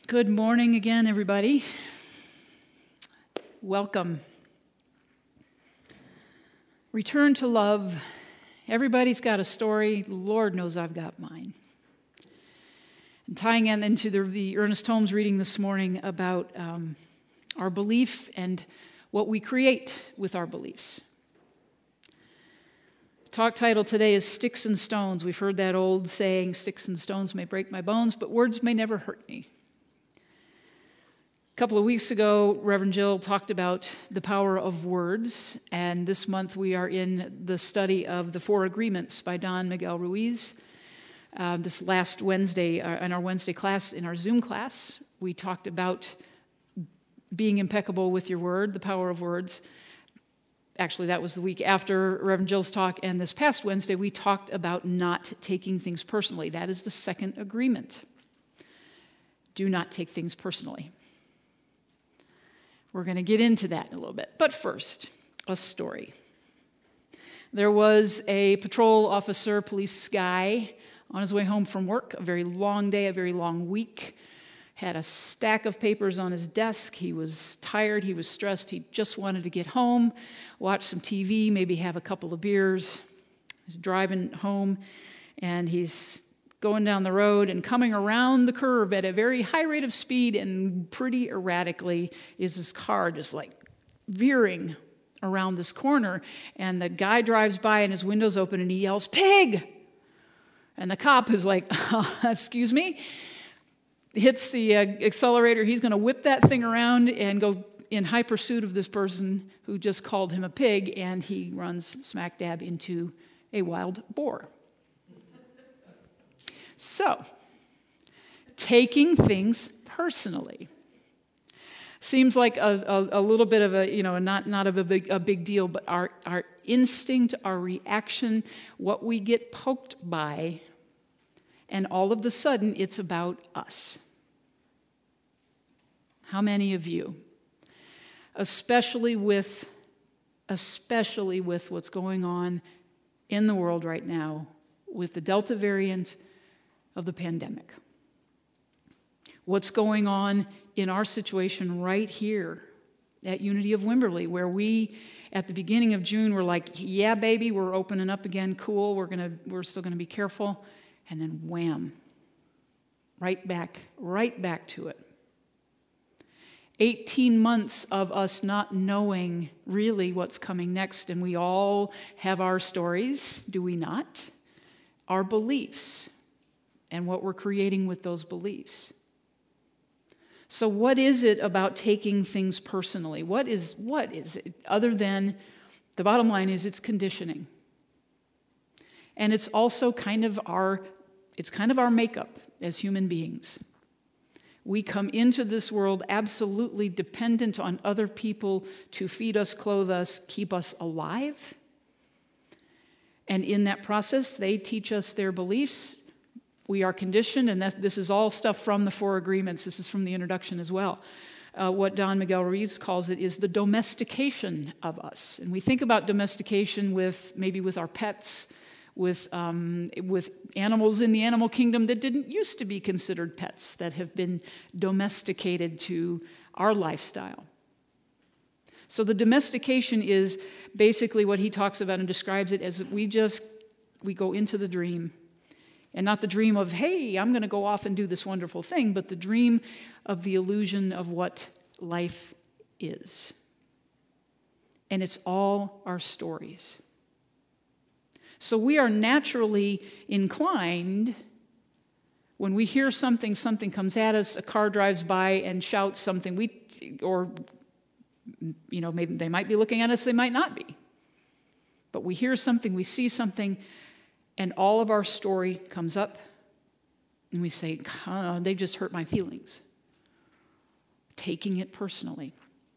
Good morning again, everybody. Welcome. Return to love. Everybody's got a story. Lord knows I've got mine. And tying in into the Ernest Holmes reading this morning about our belief and what we create with our beliefs. Talk title today is Sticks and Stones. We've heard that old saying, sticks and stones may break my bones, but words may never hurt me. A couple of weeks ago, Reverend Jill talked about the power of words, and this month we are in the study of The Four Agreements by Don Miguel Ruiz. This last Wednesday, in our Wednesday class, in our Zoom class, we talked about being impeccable with your word, the power of words. Actually, that was the week after Reverend Jill's talk, and this past Wednesday we talked about not taking things personally. That is the second agreement. Do not take things personally. We're going to get into that in a little bit. But first, a story. There was a patrol officer, police guy, on his way home from work, a very long day, a very long week, had a stack of papers on his desk. He was tired, he was stressed, he just wanted to get home, watch some TV, maybe have a couple of beers. He's driving home, and he's going down the road and coming around the curve at a very high rate of speed and pretty erratically is this car just like veering around this corner, and the guy drives by and his window's open and he yells, "Pig!" And the cop is like, excuse me? Hits the accelerator. He's going to whip that thing around and go in high pursuit of this person who just called him a pig, and he runs smack dab into a wild boar. So, taking things personally seems like a little bit of a, not of a big deal, but our instinct, our reaction, what we get poked by, and all of a sudden it's about us. How many of you, especially with what's going on in the world right now with the Delta variant of the pandemic, what's going on in our situation right here at Unity of Wimberley, where we, at the beginning of June, were like, yeah, baby, we're opening up again, cool, we're still gonna be careful, and then wham, right back to it. 18 months of us not knowing really what's coming next, and we all have our stories, do we not? Our beliefs, and what we're creating with those beliefs. So what is it about taking things personally? What is it? Other than, the bottom line is it's conditioning. And it's also kind of our makeup as human beings. We come into this world absolutely dependent on other people to feed us, clothe us, keep us alive. And in that process, they teach us their beliefs. We are conditioned, and this is all stuff from the Four Agreements. This is from the introduction as well. What Don Miguel Ruiz calls it is the domestication of us. And we think about domestication maybe with our pets, with animals in the animal kingdom that didn't used to be considered pets, that have been domesticated to our lifestyle. So the domestication is basically what he talks about and describes it as we go into the dream. And not the dream of, hey, I'm going to go off and do this wonderful thing, but the dream of the illusion of what life is. And it's all our stories. So we are naturally inclined, when we hear something comes at us, a car drives by and shouts something, maybe they might be looking at us, they might not be. But we hear something, we see something, and all of our story comes up, and we say, they just hurt my feelings. Taking it personally.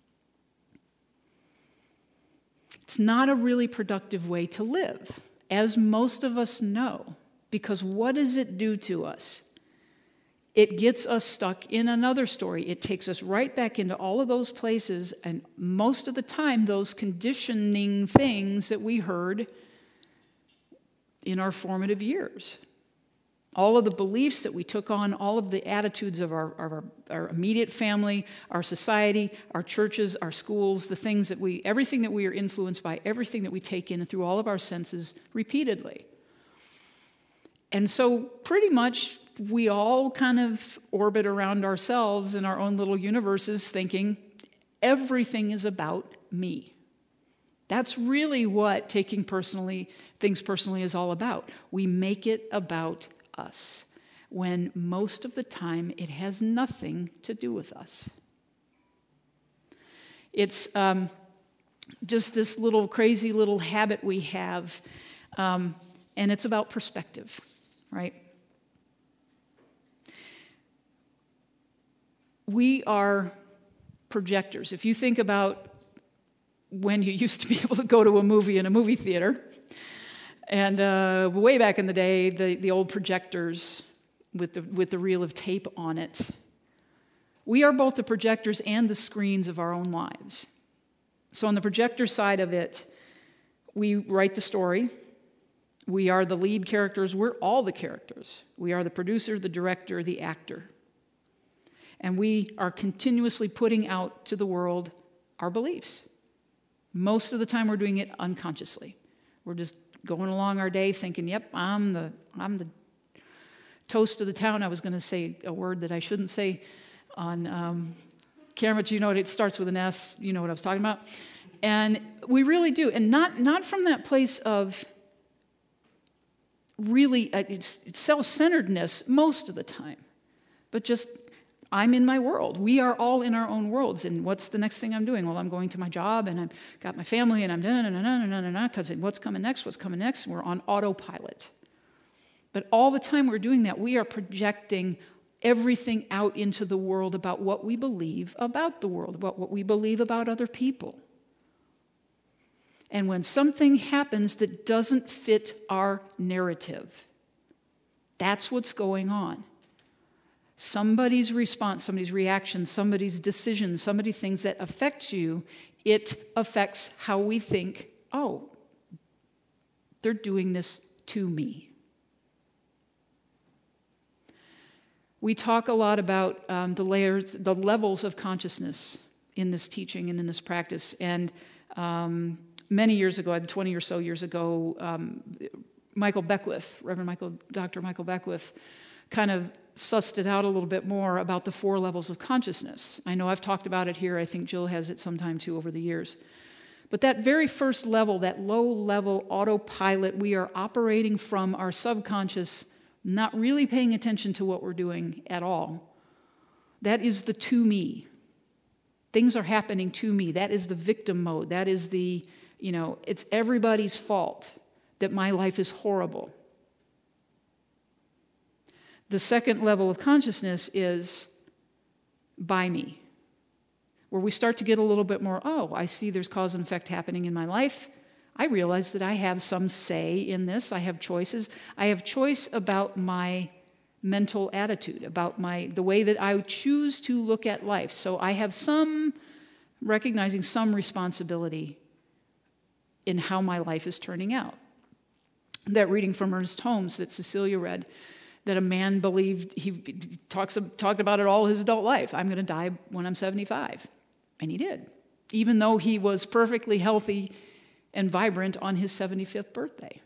It's not a really productive way to live, as most of us know, because what does it do to us? It gets us stuck in another story. It takes us right back into all of those places, and most of the time, those conditioning things that we heard in our formative years. All of the beliefs that we took on, all of the attitudes of our immediate family, our society, our churches, our schools, everything that we are influenced by, everything that we take in through all of our senses repeatedly. And so pretty much we all kind of orbit around ourselves in our own little universes thinking everything is about me. That's really what taking things personally is all about. We make it about us, when most of the time it has nothing to do with us. It's just this little crazy little habit we have, and it's about perspective, right? We are projectors. If you think about when you used to be able to go to a movie in a movie theater, and way back in the day, the old projectors with the reel of tape on it, we are both the projectors and the screens of our own lives. So on the projector side of it, we write the story. We are the lead characters. We're all the characters. We are the producer, the director, the actor. And we are continuously putting out to the world our beliefs. Most of the time we're doing it unconsciously. We're just going along our day thinking, yep, I'm the toast of the town. I was going to say a word that I shouldn't say on camera, but you know it starts with an S. You know what I was talking about. And we really do. And not from that place of really it's self-centeredness most of the time, but just I'm in my world. We are all in our own worlds. And what's the next thing I'm doing? Well, I'm going to my job, and I've got my family, and I'm because what's coming next? And we're on autopilot. But all the time we're doing that, we are projecting everything out into the world about what we believe about the world, about what we believe about other people. And when something happens that doesn't fit our narrative, that's what's going on. Somebody's response, somebody's reaction, somebody's decision, somebody's things that affects you, it affects how we think, oh, they're doing this to me. We talk a lot about the levels of consciousness in this teaching and in this practice. And many years ago, 20 or so years ago, Michael Beckwith, Dr. Michael Beckwith, kind of sussed it out a little bit more about the 4 levels of consciousness. I know I've talked about it here. I think Jill has it sometime too over the years. But that very first level, that low-level autopilot, we are operating from our subconscious, not really paying attention to what we're doing at all. That is the to me. Things are happening to me. That is the victim mode. That is it's everybody's fault that my life is horrible. The second level of consciousness is by me, where we start to get a little bit more, I see there's cause and effect happening in my life. I realize that I have some say in this. I have choices. I have choice about my mental attitude, about the way that I choose to look at life. So I have recognizing some responsibility in how my life is turning out. That reading from Ernest Holmes that Cecilia read, that a man believed, he talked about it all his adult life. I'm going to die when I'm 75. And he did, even though he was perfectly healthy and vibrant on his 75th birthday.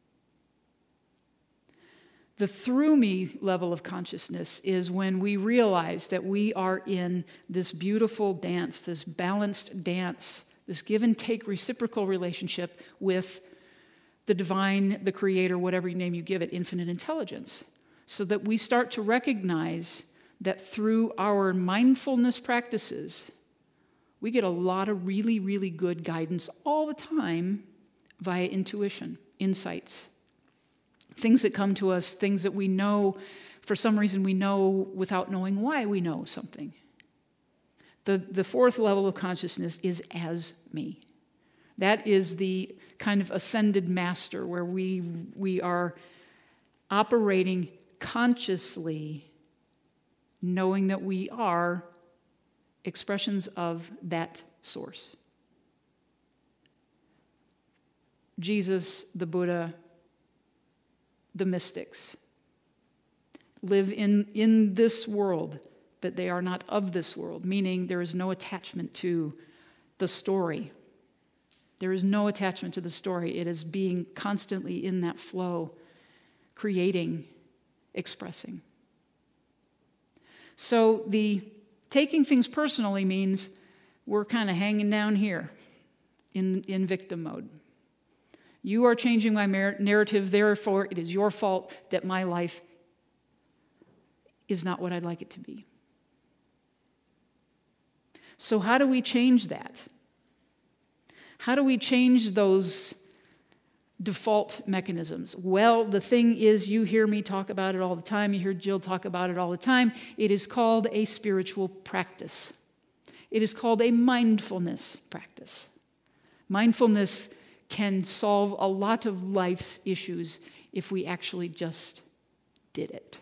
The through me level of consciousness is when we realize that we are in this beautiful dance, this balanced dance, this give and take reciprocal relationship with the divine, the creator, whatever name you give it, infinite intelligence. So that we start to recognize that through our mindfulness practices, we get a lot of really, really good guidance all the time via intuition, insights. Things that come to us, things that we know, for some reason we know without knowing why we know something. The fourth level of consciousness is as me. That is the kind of ascended master where we are operating consciously, knowing that we are expressions of that source. Jesus, the Buddha, the mystics, live in this world, but they are not of this world, meaning there is no attachment to the story. There is no attachment to the story. It is being constantly in that flow, creating, expressing. So the taking things personally means we're kind of hanging down here in victim mode. You are changing my narrative, therefore it is your fault that my life is not what I'd like it to be. So how do we change that? How do we change those default mechanisms? Well, the thing is, you hear me talk about it all the time. You hear Jill talk about it all the time. It is called a spiritual practice. It is called a mindfulness practice. Mindfulness can solve a lot of life's issues if we actually just did it.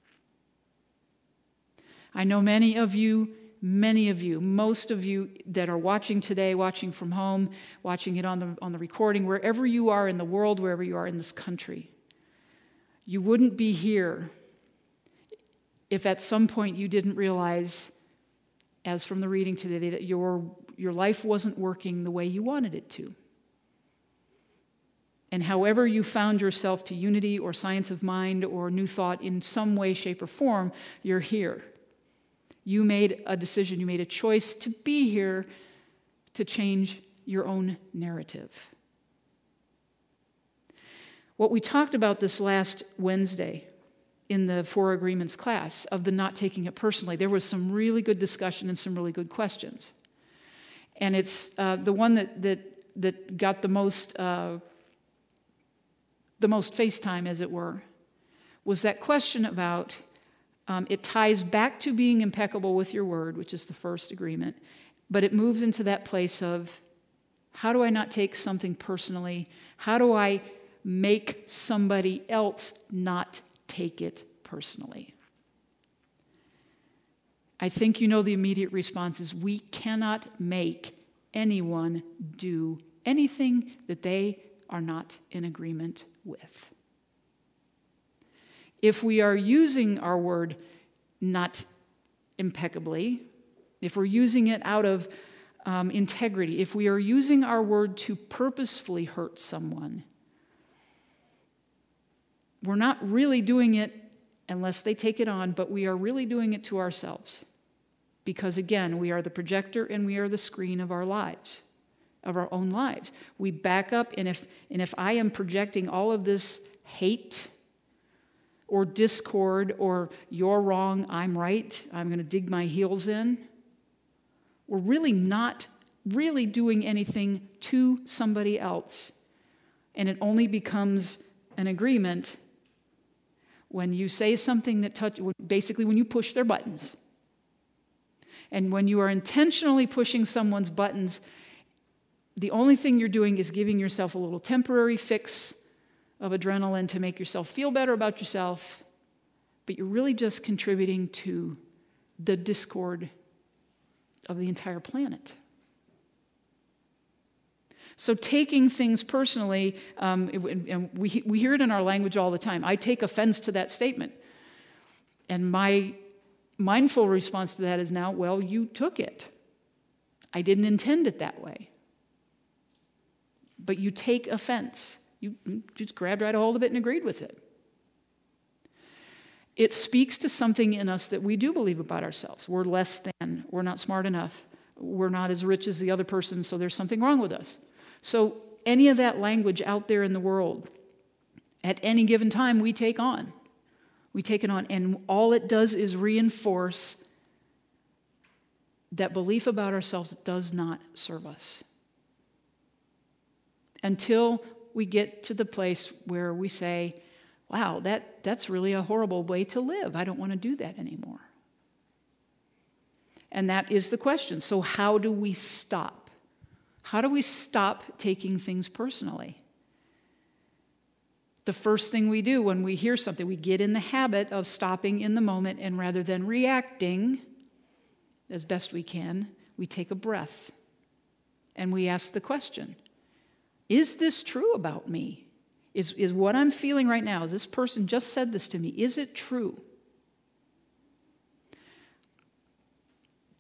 I know many of you, most of you that are watching today, watching from home, watching it on the recording, wherever you are in the world, wherever you are in this country, you wouldn't be here if at some point you didn't realize, as from the reading today, that your life wasn't working the way you wanted it to. And however you found yourself to unity or science of mind or new thought in some way, shape, or form, you're here. You made a decision, you made a choice to be here to change your own narrative. What we talked about this last Wednesday in the Four Agreements class of the not taking it personally, there was some really good discussion and some really good questions. And it's the one that got the most face time, as it were, was that question about it ties back to being impeccable with your word, which is the first agreement, but it moves into that place of, how do I not take something personally? How do I make somebody else not take it personally? I think you know the immediate response is, we cannot make anyone do anything that they are not in agreement with. If we are using our word not impeccably, if we're using it out of integrity, if we are using our word to purposefully hurt someone, we're not really doing it unless they take it on, but we are really doing it to ourselves. Because again, we are the projector and we are the screen of our lives, of our own lives. We back up, and if I am projecting all of this hate or discord, or you're wrong, I'm right, I'm going to dig my heels in, we're really not really doing anything to somebody else. And it only becomes an agreement when you say something that basically when you push their buttons. And when you are intentionally pushing someone's buttons, the only thing you're doing is giving yourself a little temporary fix of adrenaline to make yourself feel better about yourself, but you're really just contributing to the discord of the entire planet. So taking things personally, and we hear it in our language all the time. I take offense to that statement. And my mindful response to that is now, well, you took it. I didn't intend it that way. But you take offense. You just grabbed right a hold of it and agreed with it. It speaks to something in us that we do believe about ourselves. We're less than. We're not smart enough. We're not as rich as the other person, so there's something wrong with us. So any of that language out there in the world, at any given time, we take on. We take it on, and all it does is reinforce that belief about ourselves does not serve us. Until we get to the place where we say, wow, that's really a horrible way to live. I don't want to do that anymore. And that is the question. So how do we stop? How do we stop taking things personally? The first thing we do when we hear something, we get in the habit of stopping in the moment, and rather than reacting as best we can, we take a breath and we ask the question, is this true about me? Is what I'm feeling right now, is this person just said this to me, is it true?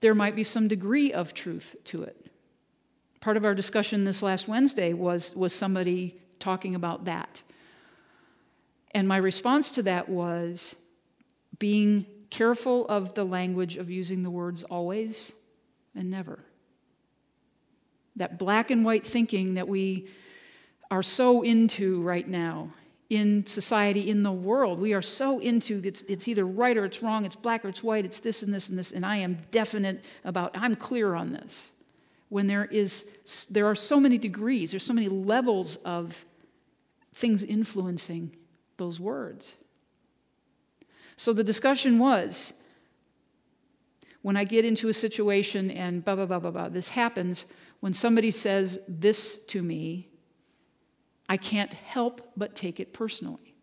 there might be some degree of truth to it. Part of our discussion this last Wednesday was somebody talking about that. And my response to that was being careful of the language of using the words always and never. That black and white thinking that we are so into right now in society, in the world. We are so into it's either right or it's wrong, it's black or it's white, it's this and this and this, and I am definite about, I'm clear on this. When there are so many degrees, there's so many levels of things influencing those words. So the discussion was, when I get into a situation and blah, blah, blah, blah, blah, this happens, when somebody says this to me, I can't help but take it personally.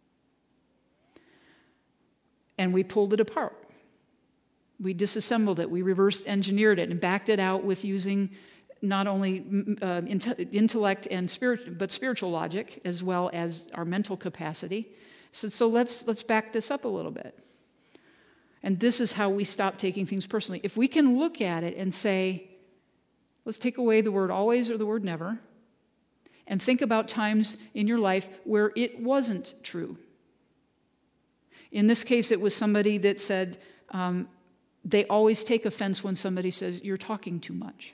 And we pulled it apart. We disassembled it. We reverse engineered it and backed it out with using not only intellect and spiritual logic, as well as our mental capacity. So let's back this up a little bit. And this is how we stop taking things personally. If we can look at it and say, let's take away the word always or the word never, and think about times in your life where it wasn't true. In this case, it was somebody that said, they always take offense when somebody says, you're talking too much.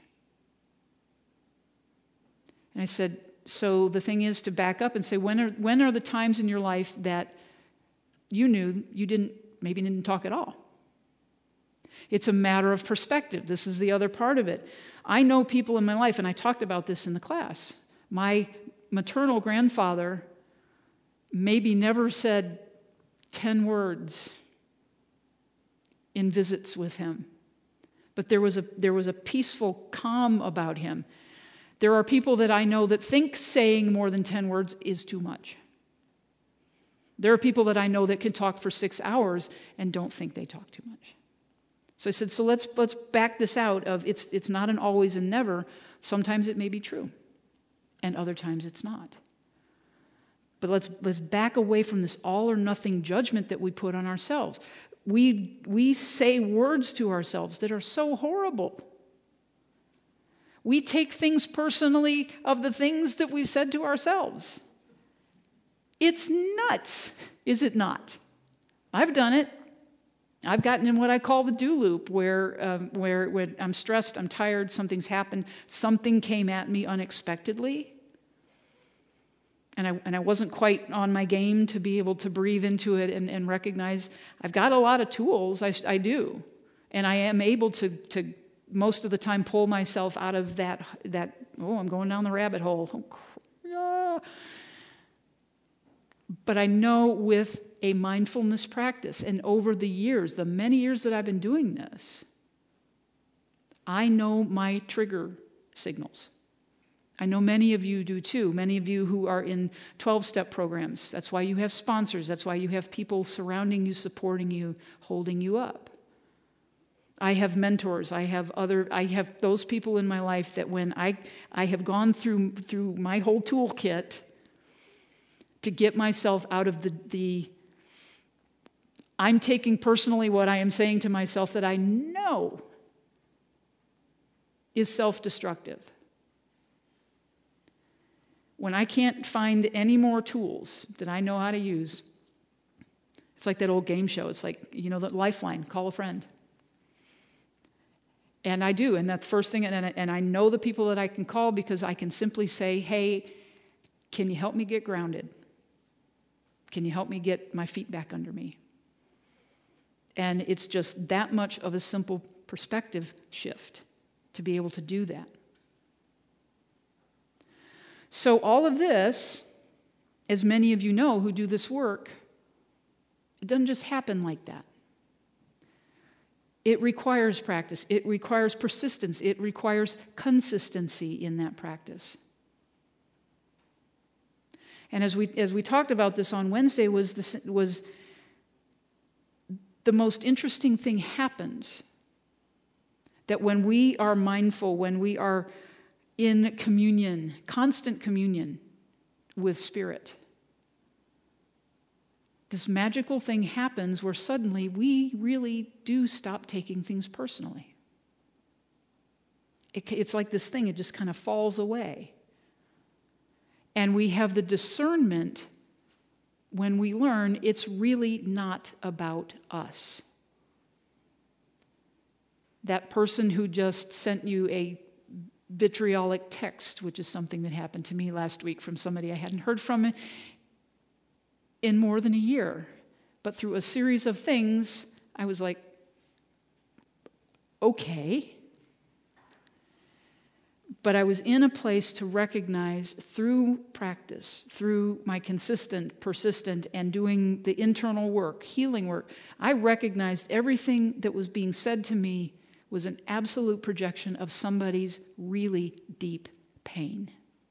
And I said, so the thing is to back up and say, when are the times in your life that you knew you didn't talk at all? It's a matter of perspective. This is the other part of it. I know people in my life, and I talked about this in the class. My maternal grandfather maybe never said 10 words in visits with him. But there was a peaceful calm about him. There are people that I know that think saying more than 10 words is too much. There are people that I know that can talk for 6 hours and don't think they talk too much. So I said, so let's back this out of it's not an always and never. Sometimes it may be true, and other times it's not. But let's back away from this all or nothing judgment that we put on ourselves. We say words to ourselves that are so horrible. We take things personally of the things that we've said to ourselves. It's nuts, is it not? I've done it. I've gotten in what I call the do loop, where when I'm stressed, I'm tired, something's happened, something came at me unexpectedly, and I wasn't quite on my game to be able to breathe into it and recognize I've got a lot of tools, I do, and I am able to most of the time pull myself out of that I'm going down the rabbit hole. But I know with a mindfulness practice, and over the years, the many years that I've been doing this, I know my trigger signals. I know many of you do too. Many of you who are in 12-step programs. That's why you have sponsors. That's why you have people surrounding you, supporting you, holding you up. I have mentors. I have those people in my life that when I have gone through my whole toolkit to get myself out of the I'm taking personally what I am saying to myself that I know is self-destructive. When I can't find any more tools that I know how to use, it's like that old game show. It's like, the Lifeline, call a friend. And I do, and that's the first thing, and I know the people that I can call because I can simply say, hey, can you help me get grounded? Can you help me get my feet back under me? And it's just that much of a simple perspective shift to be able to do that. So all of this, as many of you know who do this work, it doesn't just happen like that. It requires practice. It requires persistence. It requires consistency in that practice. And as we talked about this on Wednesday, was the most interesting thing happens. That when we are mindful, when we are in communion, constant communion with Spirit, this magical thing happens where suddenly we really do stop taking things personally. It's like this thing, it just kind of falls away. And we have the discernment when we learn it's really not about us. That person who just sent you a vitriolic text, which is something that happened to me last week from somebody I hadn't heard from in more than a year. But through a series of things, I was like, okay. But I was in a place to recognize through practice, through my consistent, persistent, and doing the internal work, healing work, I recognized everything that was being said to me was an absolute projection of somebody's really deep pain.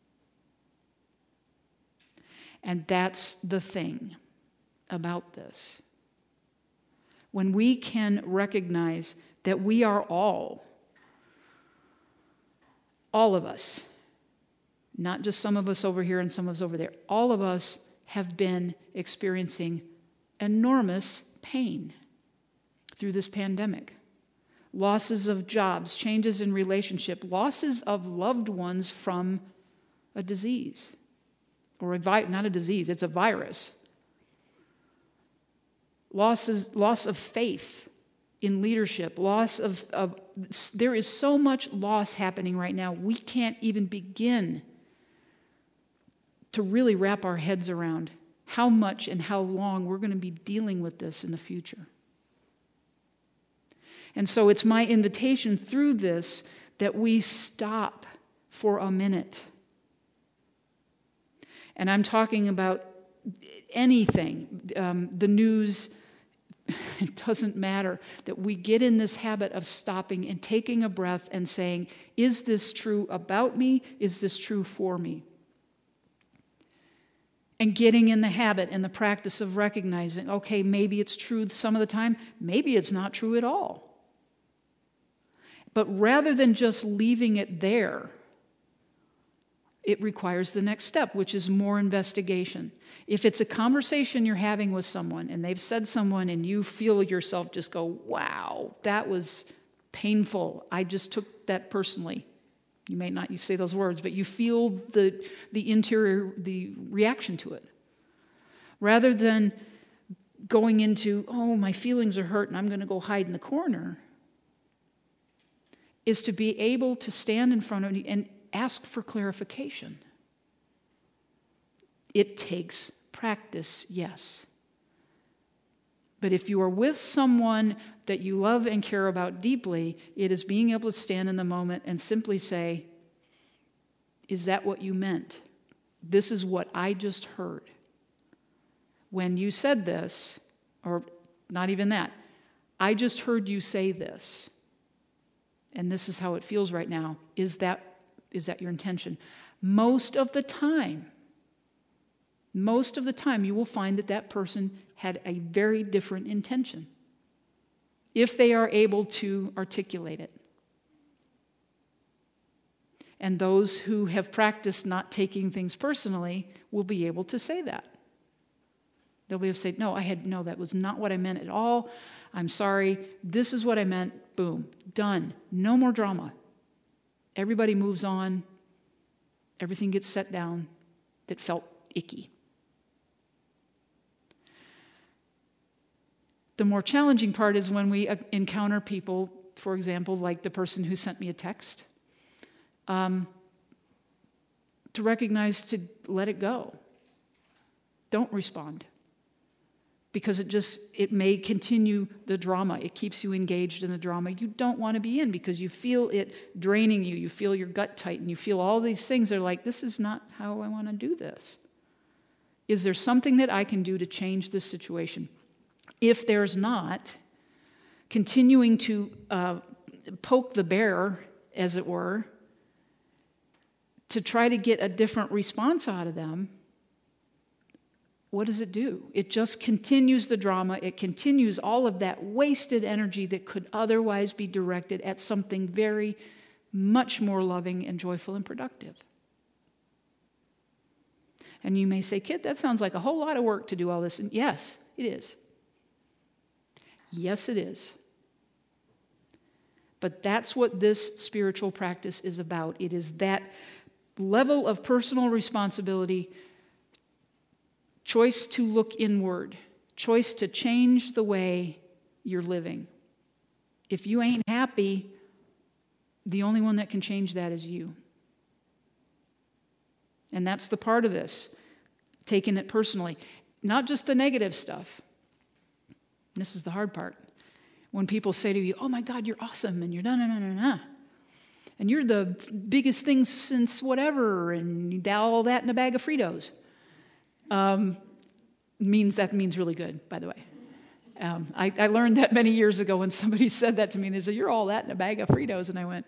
And that's the thing about this. When we can recognize that we are all of us, not just some of us over here and some of us over there, all of us have been experiencing enormous pain through this pandemic. Losses of jobs, changes in relationship, losses of loved ones from a disease. Or not a disease, it's a virus. Loss of faith in leadership, there is so much loss happening right now, we can't even begin to really wrap our heads around how much and how long we're going to be dealing with this in the future. And so it's my invitation through this that we stop for a minute. And I'm talking about anything, the news, it doesn't matter, that we get in this habit of stopping and taking a breath and saying, is this true about me? Is this true for me? And getting in the habit and the practice of recognizing, okay, maybe it's true some of the time, maybe it's not true at all. But rather than just leaving it there, it requires the next step, which is more investigation. If it's a conversation you're having with someone and they've said someone and you feel yourself just go, wow, that was painful. I just took that personally. You may not say those words, but you feel the interior, the reaction to it. Rather than going into, oh, my feelings are hurt and I'm going to go hide in the corner, is to be able to stand in front of you and ask for clarification. It takes practice, yes. But if you are with someone that you love and care about deeply, it is being able to stand in the moment and simply say, is that what you meant? This is what I just heard. When you said this, or not even that, I just heard you say this. And this is how it feels right now. Is that your intention? Most of the time, you will find that person had a very different intention, if they are able to articulate it. And those who have practiced not taking things personally will be able to say that. They'll be able to say, no, that was not what I meant at all. I'm sorry. This is what I meant. Boom. Done. No more drama. Everybody moves on. Everything gets set down that felt icky. The more challenging part is when we encounter people, for example, like the person who sent me a text, to recognize to let it go. Don't respond. Because it may continue the drama. It keeps you engaged in the drama you don't want to be in because you feel it draining you. You feel your gut tighten. You feel all these things. They're like, this is not how I want to do this. Is there something that I can do to change this situation? If there's not, continuing to poke the bear, as it were, to try to get a different response out of them, what does it do? It just continues the drama. It continues all of that wasted energy that could otherwise be directed at something very much more loving and joyful and productive. And you may say, kid, that sounds like a whole lot of work to do all this. And yes, it is. Yes, it is. But that's what this spiritual practice is about. It is that level of personal responsibility, choice to look inward, choice to change the way you're living. If you ain't happy, the only one that can change that is you. And that's the part of this, taking it personally. Not just the negative stuff. This is the hard part. When people say to you, oh my God, you're awesome, and you're na-na-na-na-na. And you're the biggest thing since whatever, and you dow all that in a bag of Fritos. That means really good, by the way. I learned that many years ago when somebody said that to me. They said, you're all that in a bag of Fritos. And I went,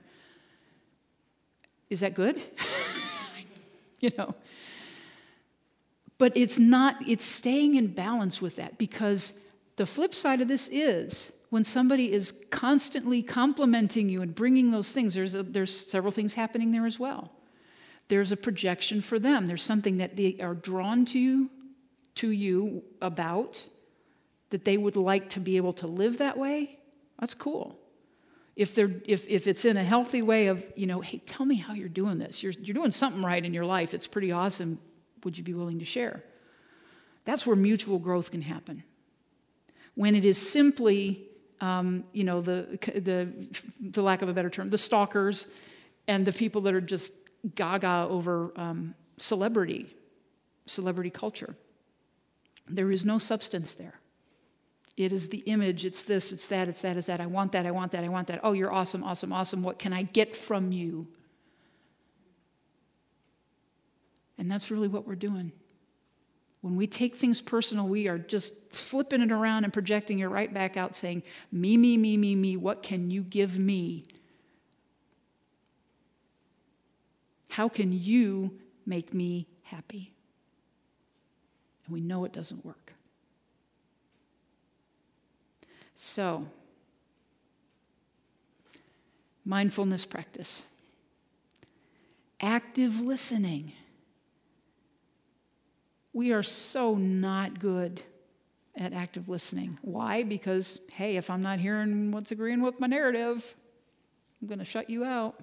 is that good? But it's staying in balance with that, because the flip side of this is when somebody is constantly complimenting you and bringing those things, there's several things happening there as well. There's a projection for them. There's something that they are drawn to you about, that they would like to be able to live that way. That's cool. If it's in a healthy way of, hey, tell me how you're doing this. You're doing something right in your life. It's pretty awesome. Would you be willing to share? That's where mutual growth can happen. When it is simply, the lack of a better term, the stalkers and the people that are just gaga over celebrity culture. There is no substance there. It is the image, it's this, it's that, it's that, it's that. I want that, I want that, I want that. Oh, you're awesome, awesome, awesome. What can I get from you? And that's really what we're doing. When we take things personal, we are just flipping it around and projecting it right back out, saying, me, me, me, me, me, what can you give me? How can you make me happy? And we know it doesn't work. So, mindfulness practice. Active listening. We are so not good at active listening. Why? Because, hey, if I'm not hearing what's agreeing with my narrative, I'm going to shut you out.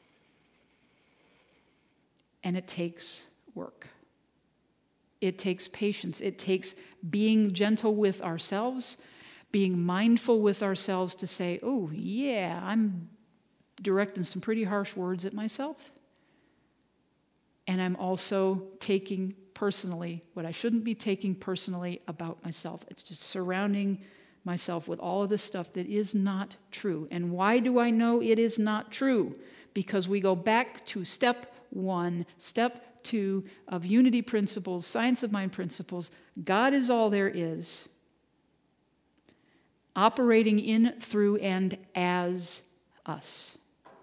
And it takes work. It takes patience. It takes being gentle with ourselves, being mindful with ourselves to say, oh, yeah, I'm directing some pretty harsh words at myself. And I'm also taking personally what I shouldn't be taking personally about myself. It's just surrounding myself with all of this stuff that is not true. And why do I know it is not true? Because we go back to step 1, step 2 of unity principles, science of mind principles. God is all there is. Operating in, through, and as us.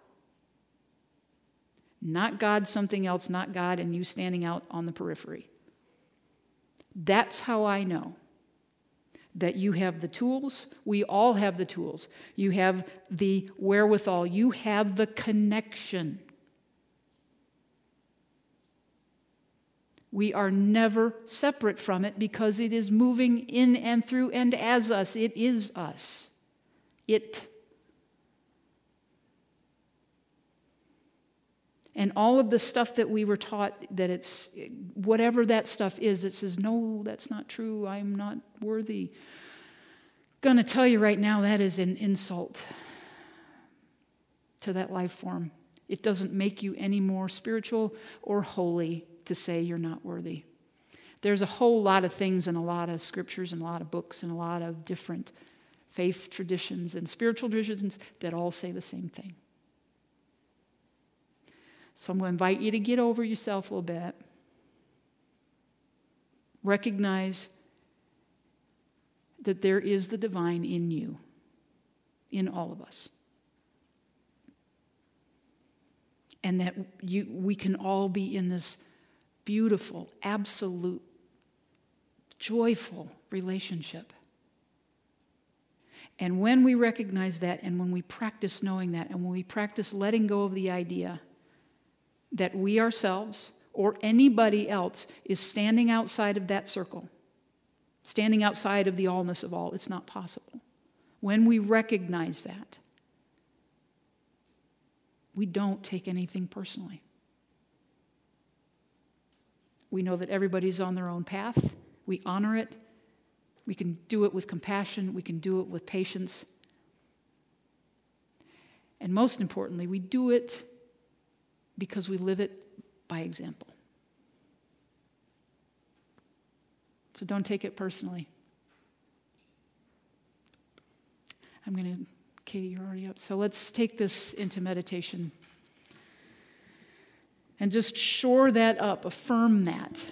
Not God, something else, not God, and you standing out on the periphery. That's how I know that you have the tools. We all have the tools. You have the wherewithal. You have the connection. We are never separate from it because it is moving in and through and as us. It is us. It. And all of the stuff that we were taught, that it's, whatever that stuff is, it says, no, that's not true, I'm not worthy. Going to tell you right now, that is an insult to that life form. It doesn't make you any more spiritual or holy to say you're not worthy. There's a whole lot of things in a lot of scriptures and a lot of books and a lot of different faith traditions and spiritual traditions that all say the same thing. So I'm going to invite you to get over yourself a little bit. Recognize that there is the divine in you, in all of us. And that we can all be in this beautiful, absolute, joyful relationship. And when we recognize that, and when we practice knowing that, and when we practice letting go of the idea that we ourselves or anybody else is standing outside of that circle, standing outside of the allness of all, it's not possible. When we recognize that, we don't take anything personally. We know that everybody's on their own path. We honor it. We can do it with compassion. We can do it with patience. And most importantly, we do it because we live it by example. So don't take it personally. Katie, you're already up. So let's take this into meditation. And just shore that up, affirm that.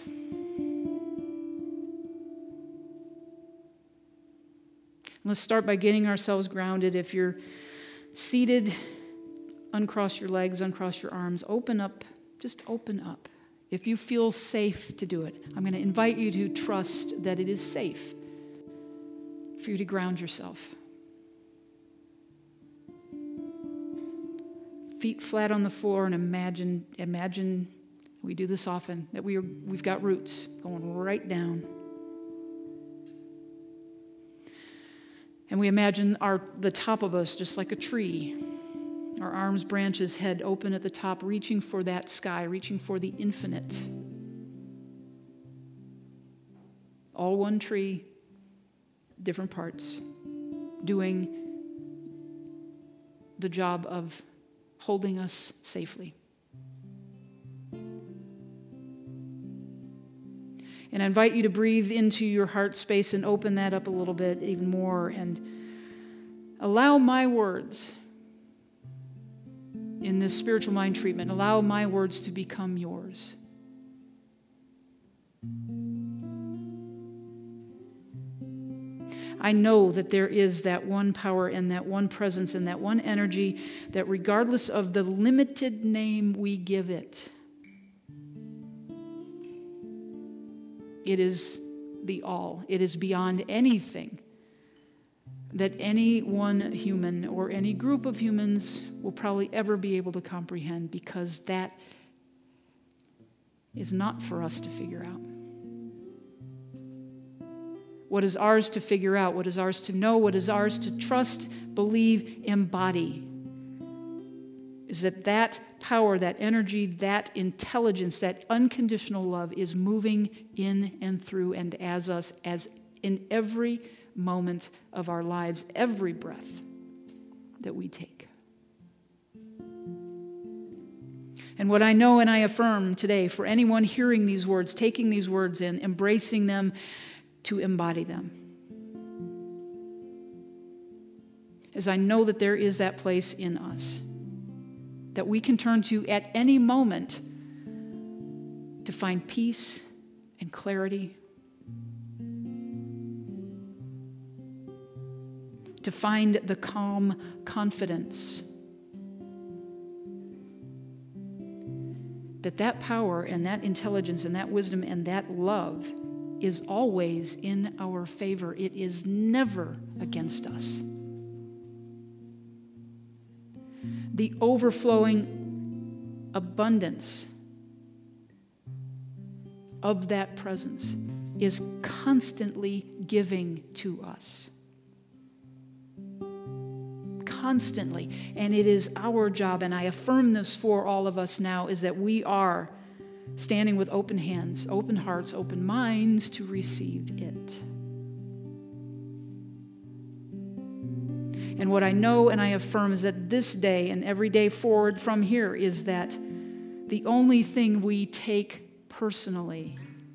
Let's start by getting ourselves grounded. If you're seated, uncross your legs, uncross your arms, open up, just open up. If you feel safe to do it, I'm going to invite you to trust that it is safe for you to ground yourself. Feet flat on the floor, and imagine, we do this often, that we've got roots going right down. And we imagine the top of us just like a tree. Our arms, branches, head open at the top, reaching for that sky, reaching for the infinite. All one tree, different parts, doing the job of holding us safely. And I invite you to breathe into your heart space and open that up a little bit even more and allow my words in this spiritual mind treatment, allow my words to become yours. I know that there is that one power and that one presence and that one energy that regardless of the limited name we give it, it is the all. It is beyond anything that any one human or any group of humans will probably ever be able to comprehend, because that is not for us to figure out. What is ours to figure out, what is ours to know, what is ours to trust, believe, embody, is that power, that energy, that intelligence, that unconditional love is moving in and through and as us, as in every moment of our lives, every breath that we take. And what I know and I affirm today for anyone hearing these words, taking these words in, embracing them, to embody them, is I know that there is that place in us that we can turn to at any moment to find peace and clarity, to find the calm confidence that power and that intelligence and that wisdom and that love is always in our favor. It is never against us. The overflowing abundance of that presence is constantly giving to us. Constantly. And it is our job, and I affirm this for all of us now, is that we are standing with open hands, open hearts, open minds to receive it. And what I know and I affirm is that this day and every day forward from here is that the only thing we take personally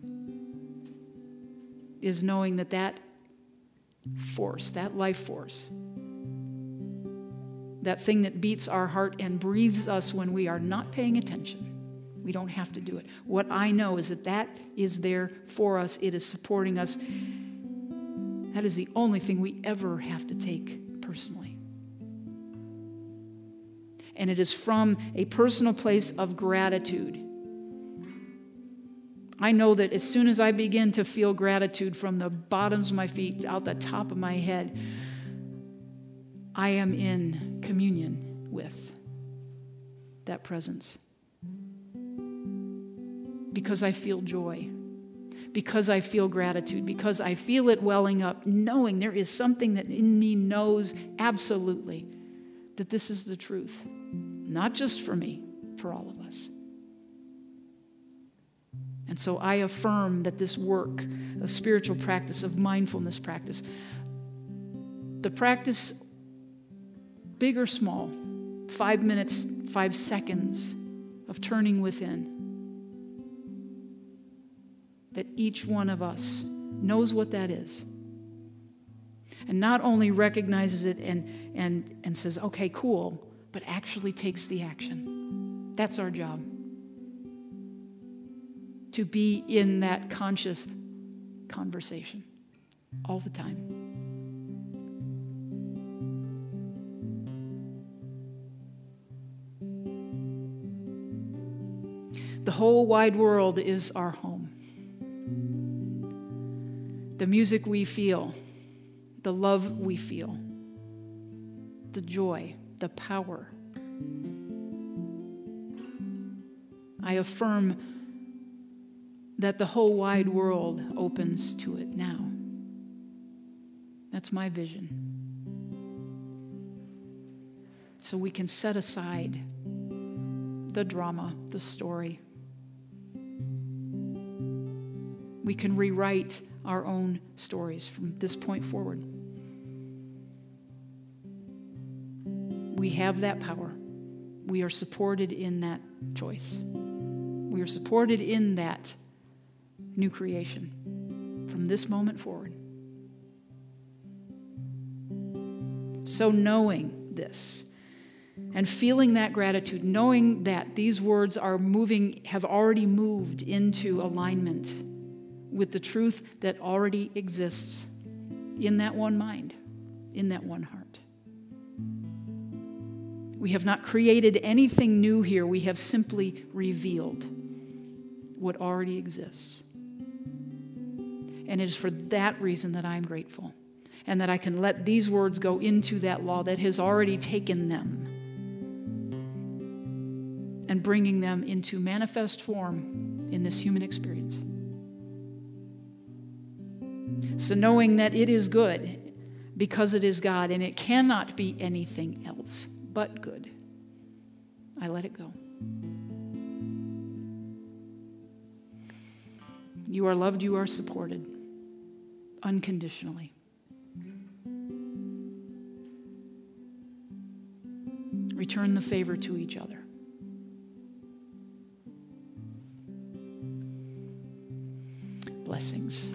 is knowing that force, that life force, that thing that beats our heart and breathes us when we are not paying attention. We don't have to do it. What I know is that is there for us. It is supporting us. That is the only thing we ever have to take personally. And it is from a personal place of gratitude. I know that as soon as I begin to feel gratitude from the bottoms of my feet out the top of my head, I am in communion with that presence. Because I feel joy, because I feel gratitude, because I feel it welling up, knowing there is something that in me knows absolutely that this is the truth. Not just for me, for all of us. And so I affirm that this work of spiritual practice, of mindfulness practice, the practice, big or small, 5 minutes, 5 seconds of turning within, that each one of us knows what that is. And not only recognizes it and says, okay, cool, but actually takes the action. That's our job. To be in that conscious conversation all the time. The whole wide world is our home. The music we feel, the love we feel, the joy, the power. I affirm that the whole wide world opens to it now. That's my vision. So we can set aside the drama, the story. We can rewrite our own stories from this point forward. We have that power. We are supported in that choice. We are supported in that new creation from this moment forward. So knowing this and feeling that gratitude, knowing that these words are moving, have already moved into alignment with the truth that already exists in that one mind, in that one heart. We have not created anything new here. We have simply revealed what already exists. And it is for that reason that I'm grateful, and that I can let these words go into that law that has already taken them and bringing them into manifest form in this human experience. So knowing that it is good because it is God and it cannot be anything else but good, I let it go. You are loved, you are supported unconditionally. Return the favor to each other. Blessings.